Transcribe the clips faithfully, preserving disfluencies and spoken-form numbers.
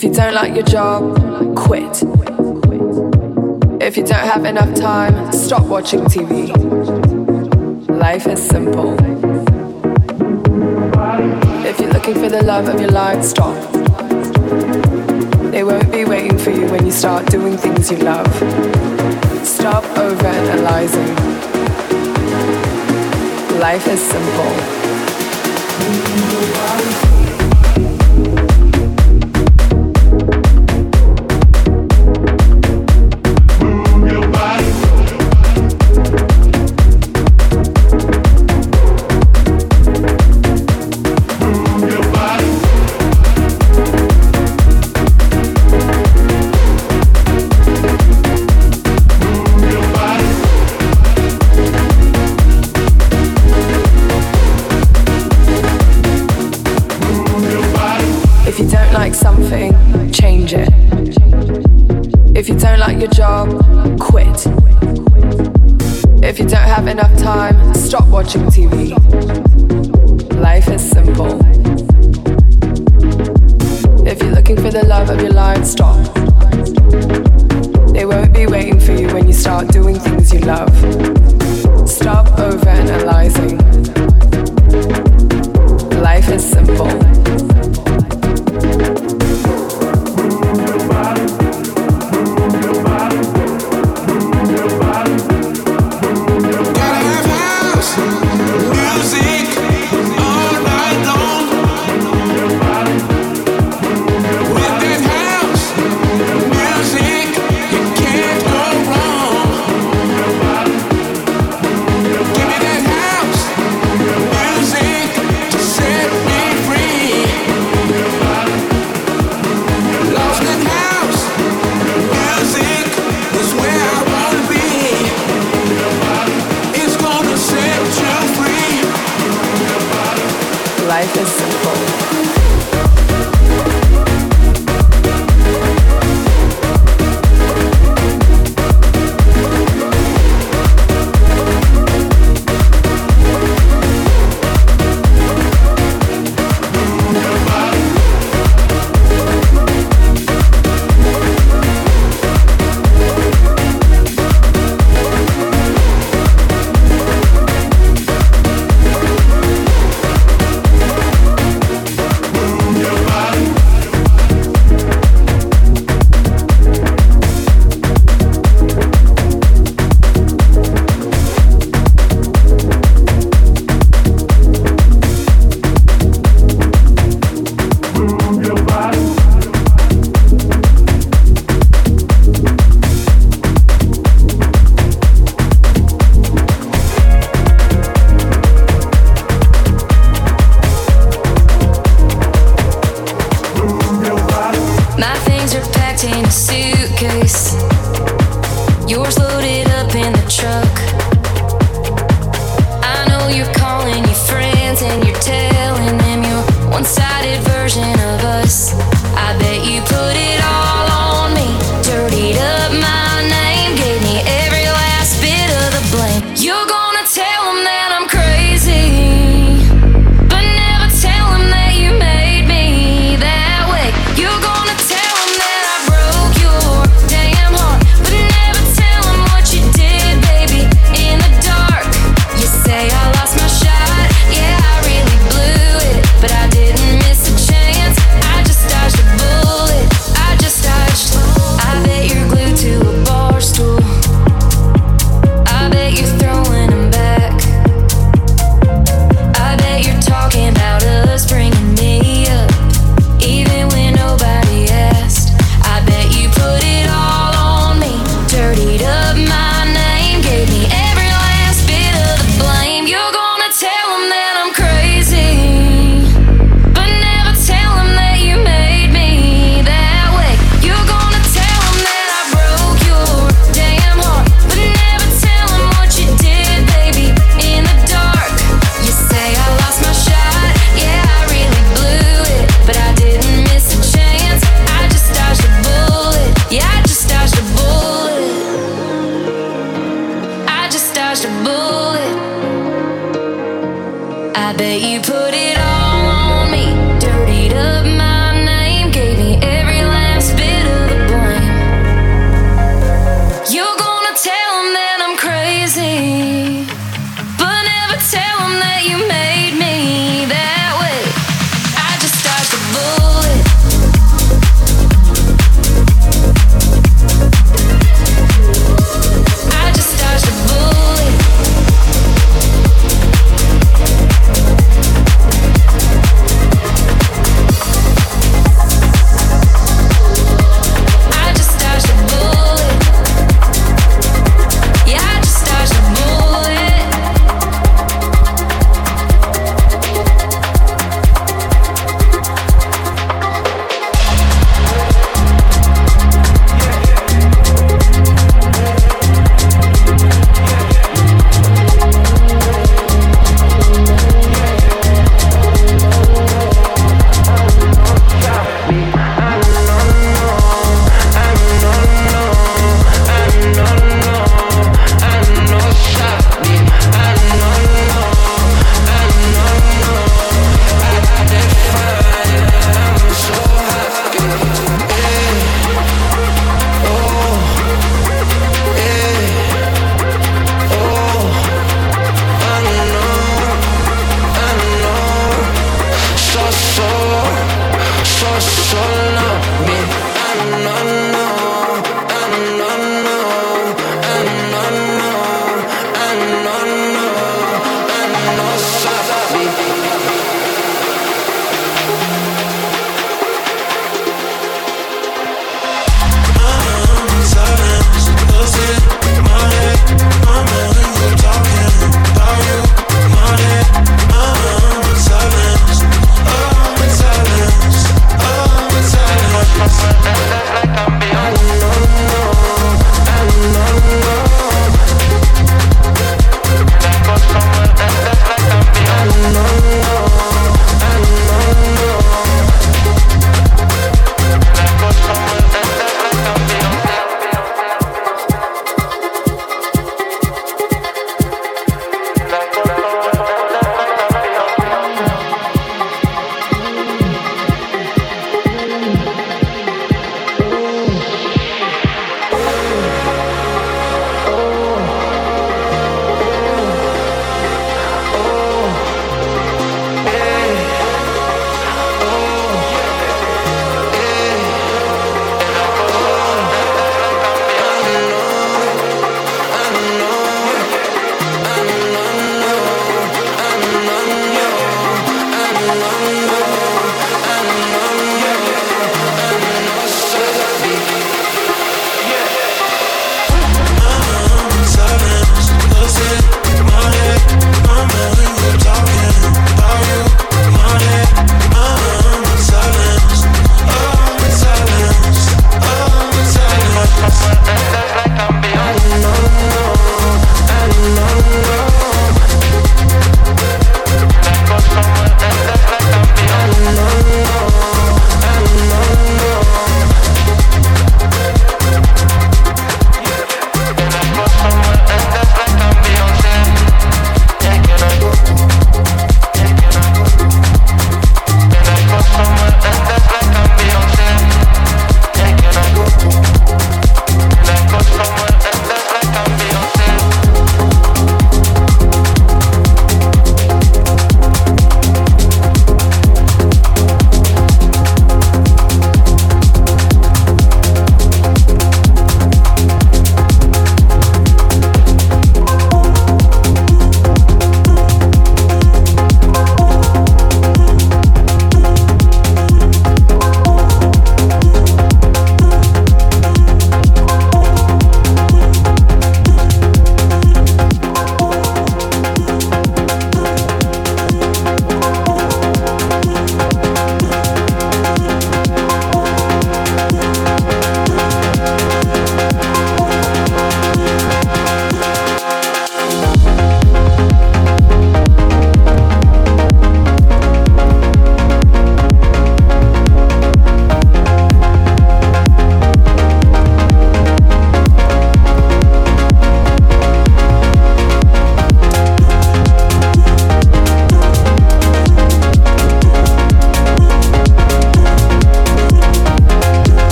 If you don't like your job, quit. If you don't have enough time, stop watching T V. Life is simple. If you're looking for the love of your life, stop. They won't be waiting for you when you start doing things you love. Stop overanalyzing. Life is simple. Something, change it. If you don't like your job, quit. If you don't have enough time, stop watching T V. Life is simple. If you're looking for the love of your life, stop. They won't be waiting for you when you start doing things you love. Stop overanalyzing. Life is simple. Life is simple. Yours loaded up in the truck. I know you're calling your friends and you're telling them your one-sided version of us. I bet you put it all on me, dirtied up my name, gave me every last bit of the blame. You're gonna tell them that I'm crazy, but never tell them that you made me that way. You're gonna tell them that I broke your damn heart, but never tell them what you did, baby, in the dark. You say I lost my shot, yeah, I really blew it, but I didn't miss a chance. I just dodged a bullet, I just dodged. I bet you're glued to a bar stool, I bet you're throwing them back. I bet you're talking about us, bringing me up, even when nobody asked. I bet you put it all on me, dirtied up my name, gave me every last bit of the blame. You're gonna tell them that I'm crazy, but never tell them that you made me that way. You're gonna tell them that I broke your damn heart, but never tell them what you did, baby, in the dark. You say I lost my shot, yeah, I really blew it, but I didn't miss a chance. I just dodged a bullet, yeah, I just dodged a bullet. I just dodged a bullet. I bet you put it all on me, dirtied up my name, gave me every last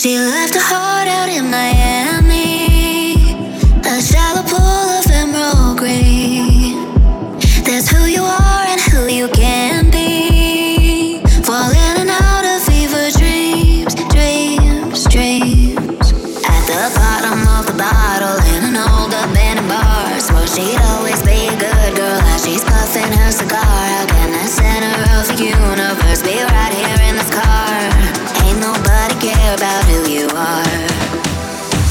She left her heart out in Miami, a shallow pool of emerald green. That's who you are and who you can be. Falling in and out of fever dreams, dreams, dreams. At the bottom of the bottle in an old abandoned bar. Swore she'd always be a good girl as she's puffing her cigar. How can the center of the universe be right here in this car? Ain't nobody care about who you are.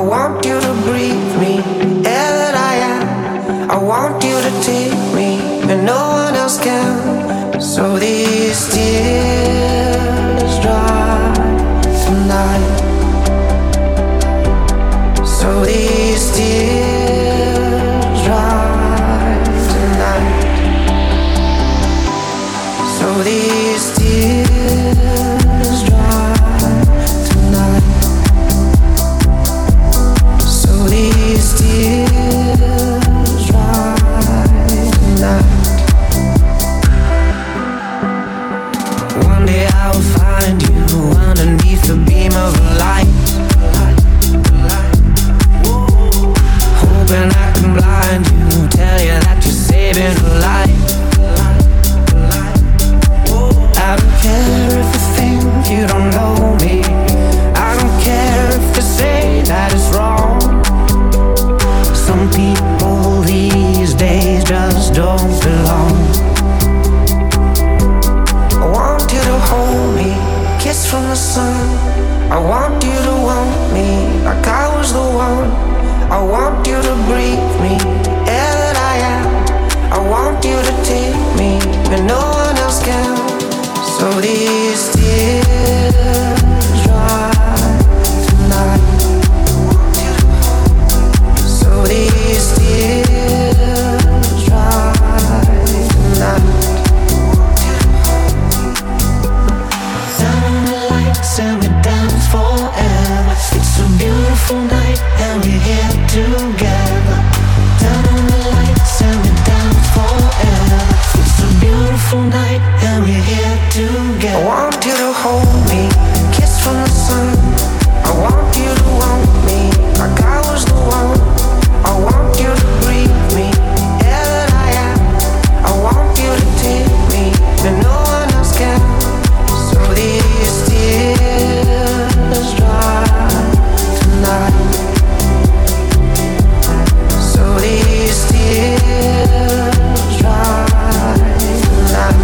want you to breathe me, air that I am. I want you to take me, and no one else can. So these tears dry tonight. So these tears dry tonight. So these tears dry tonight. So these tears dry tonight. One day I'll find you underneath the beam of light. Hoping I can blind you, tell you that you're saving a life. I don't care if you think you don't know me. I don't care if you say that it's wrong. Some people these days just don't belong. I want you to hold me, kiss from the sun. I want you to want me like I was the one. I want you to breathe me, air that I am. I want you to take me, and no one else can. So these tears dry tonight. So these tears dry tonight. Down in the lights and we dance forever. It's a beautiful night and we're here together. Down in the lights and we dance forever. It's a beautiful night and we're here together. I want you to hold me, kiss from the sun. I want you to want me like I was the one. I want you to breathe me, air that I am. I want you to take me, and no one else can. So these tears dry tonight. So these tears dry tonight.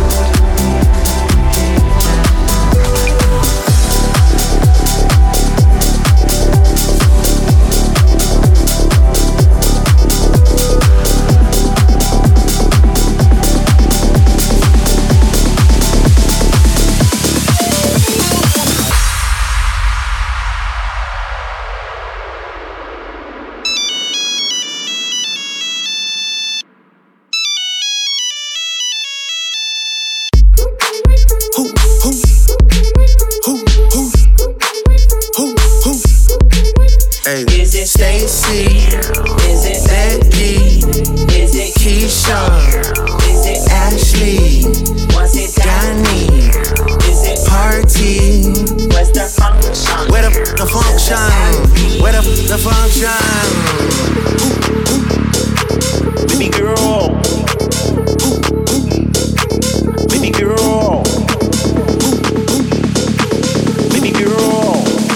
Is it Stacy? Is it Becky? Is it Keisha? Is it Ashley? Was it Danny? Is it Party? Where's the function? Where the, the function? Where the, the function? Baby girl. Baby girl. Baby girl.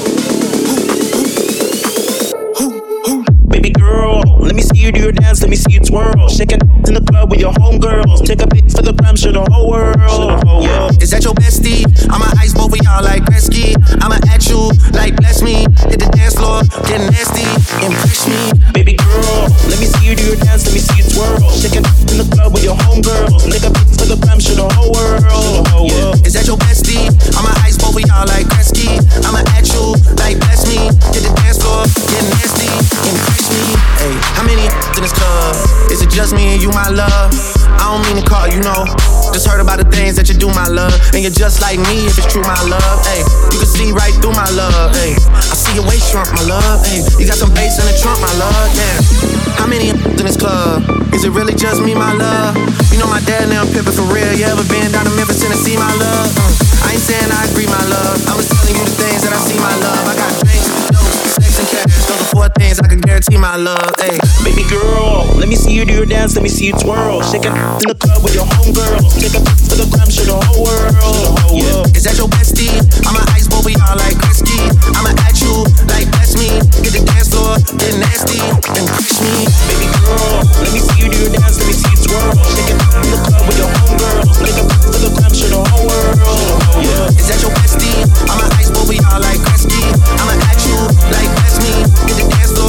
Baby girl, let me see you do your dance, let me see you twirl. Shaking in the club with your homegirls. Take a pic for the gram, show the whole world. Yeah. Is that your bestie? I'ma ice both of y'all like Gretzky. I'ma at you like bless me. Hit the dance floor, get nasty, impress me. Baby girl, let me see you do your dance, let me see you twirl. Shaking in the club with your homegirls. Take a pic for the gram, show the whole world. Yeah. Is that your bestie? I'ma ice both of y'all like Gretzky. I'ma at you like bless me. Hit the dance floor, get nasty, impress me. Hey, how many in this club? Is it just me and you, my love? I don't mean to call, you know. Just heard about the things that you do, my love. And you're just like me if it's true, my love. Hey, you can see right through my love. Hey, I see your waist shrunk, my love. Hey, you got some bass in the trunk, my love. Yeah. How many in this club? Is it really just me, my love? You know my dad now pimpin' for real. You ever been down to Memphis, Tennessee, my love? Uh, I ain't saying I agree, my love. I'm just telling you the things that I see, my love. I got drinks, dope, sex, and cash. Those are four things I can guarantee, my love. Hey, baby girl, let me see you do your dance, let me see you twirl. Shake it in the club with your homegirls. Take a pic for the gram, show the whole world. Yeah. Is that your bestie? I'ma ice both of y'all like Gretzky. I'ma at you like bless me. Get the dance floor, get nasty, and push me. Baby girl, let me see you do your dance, let me see you twirl. Shake it in the club with your homegirls. Take a pic for the gram, show the whole world. Yeah. Is that your bestie? I'ma ice both of y'all like Gretzky. I'ma at you like bless me. Get the dance floor.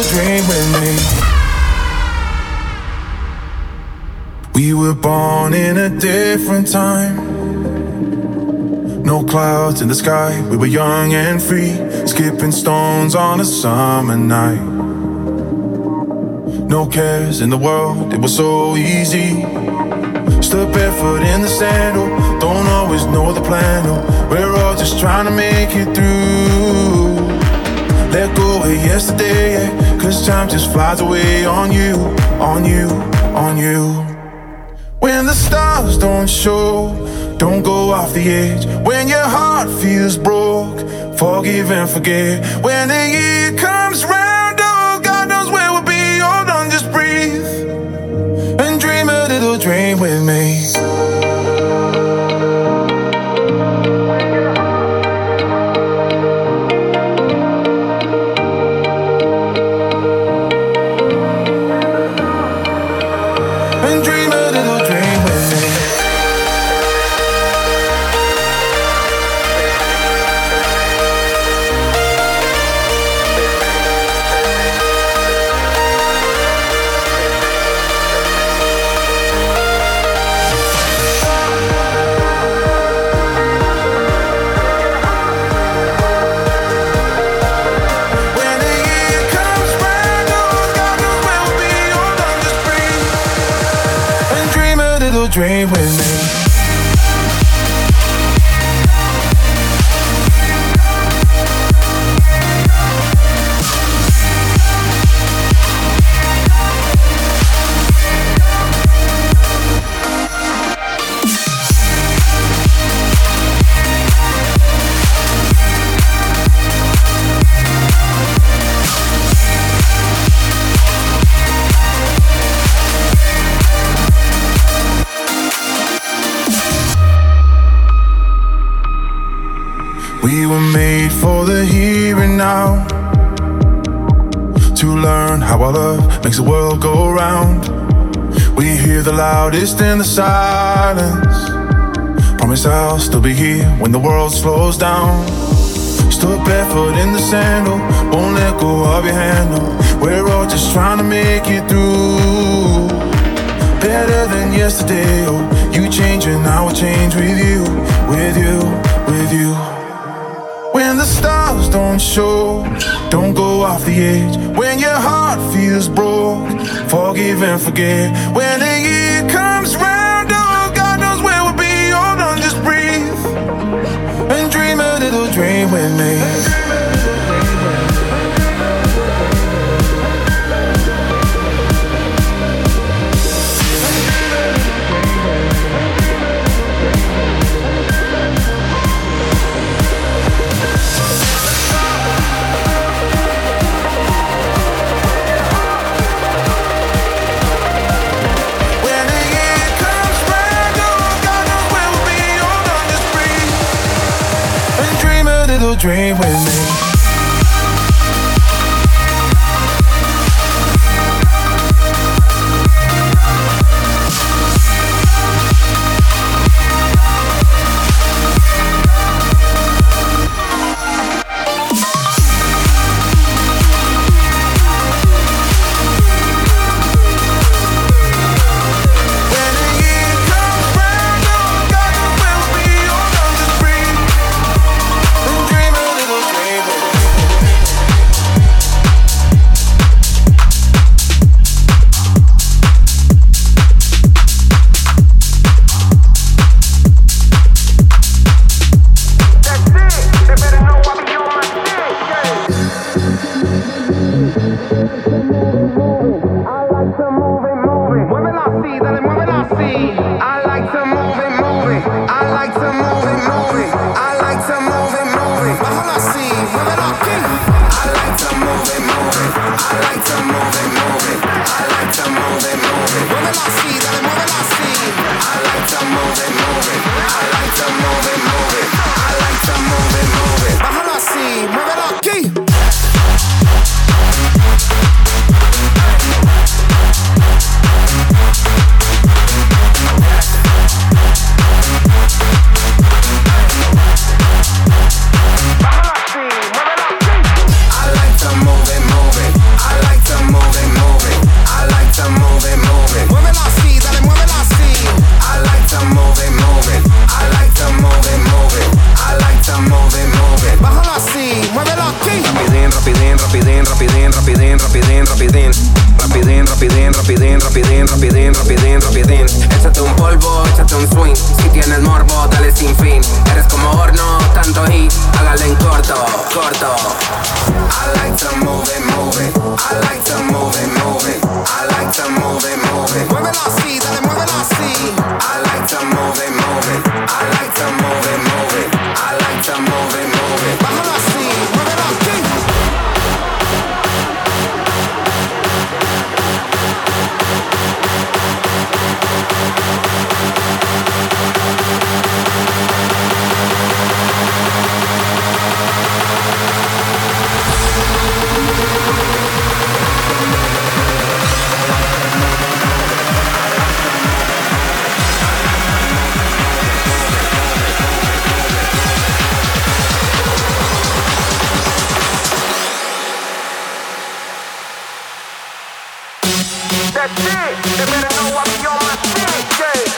little dream with me. We were born in a different time. No clouds in the sky, we were young and free, skipping stones on a summer night. No cares in the world, it was so easy. Stood barefoot in the sand, oh, don't always know the plan, oh, we're all just trying to make it through. Let go of yesterday, yeah, cause time just flies away on you, on you, on you. When the stars don't show, don't go off the edge. When your heart feels broke, forgive and forget. When the year comes round, oh, God knows where we'll be. Hold on, just breathe and dream a little dream with me. Dream with me. We were made for the here and now, to learn how our love makes the world go round. We hear the loudest in the silence. Promise I'll still be here when the world slows down. Stood barefoot in the sand, oh, won't let go of your hand, oh, we're all just trying to make it through. Better than yesterday, oh, you change and I will change with you, with you, with you. When the stars don't show, don't go off the edge. When your heart feels broke, forgive and forget. When the year comes round, oh, God knows where we'll be. Hold on, just breathe and dream a little dream with me. Dream with me. Dream rapidín, rapidín, rapidín, rapidín, rapidín. Rapidín, rapidín, rapidín, rapidín, rapidín, rapidín, rapidín. Échate un polvo, échate un swing. Si tienes morbo, dale sin fin. Eres como horno, tanto heat, hágale en corto, corto. I like to move it, move it. I like to move it, move it. I like to move it, move it. Muévelo así, dale, muévelo así. I like to move it, move it. I like to move it, move it. I like to move it, move it. Bájalo así, muévelo aquí. That's it. They better know I be on my D J.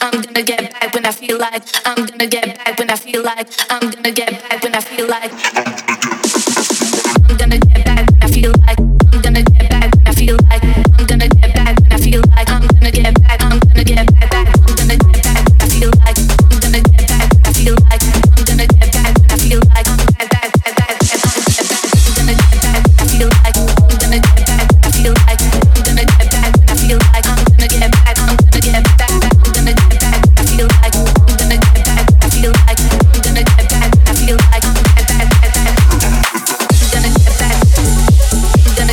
I'm gonna get back when I feel like. I'm gonna get back when I feel like. I'm gonna get back when I feel like. I'm gonna get back when I feel like. I'm gonna get back when I feel like. I'm gonna get back when I feel like. I'm gonna get back. I'm gonna get back. I'm gonna get back when I feel like. I'm gonna get back when I feel like. I'm gonna get back when I feel like. I'm gonna get back. I'm gonna get back when I feel like. I'm gonna get back when I feel like. I'm gonna get back when I feel like. I'm gonna get back. I'm gonna get back. I'm gonna get back when I feel like. I'm gonna get back when I feel like. I'm gonna get back when I feel like. I'm gonna get back. I'm gonna get back. I'm gonna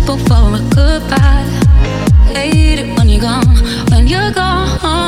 simple for a goodbye. Hate it when you're gone, when you're gone.